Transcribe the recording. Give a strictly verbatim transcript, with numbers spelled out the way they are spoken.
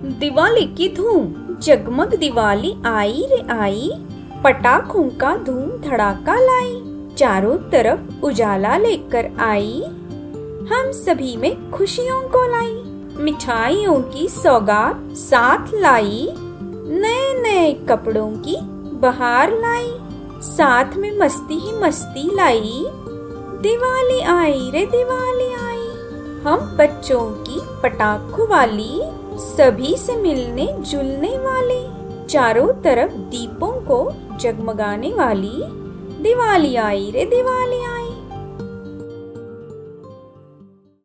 दिवाली की धूम, जगमग दिवाली आई रे आई, पटाखों का धूम धड़ाका लाई, चारों तरफ उजाला लेकर आई, हम सभी में खुशियों को लाई। मिठाइयों की सौगात साथ लाई, नए नए कपड़ों की बहार लाई, साथ में मस्ती ही मस्ती लाई। दिवाली आई रे दिवाली आई, हम बच्चों की पटाखों वाली, सभी से मिलने जुलने वाली, चारों तरफ दीपों को जगमगाने वाली। दिवाली आई रे दिवाली आई।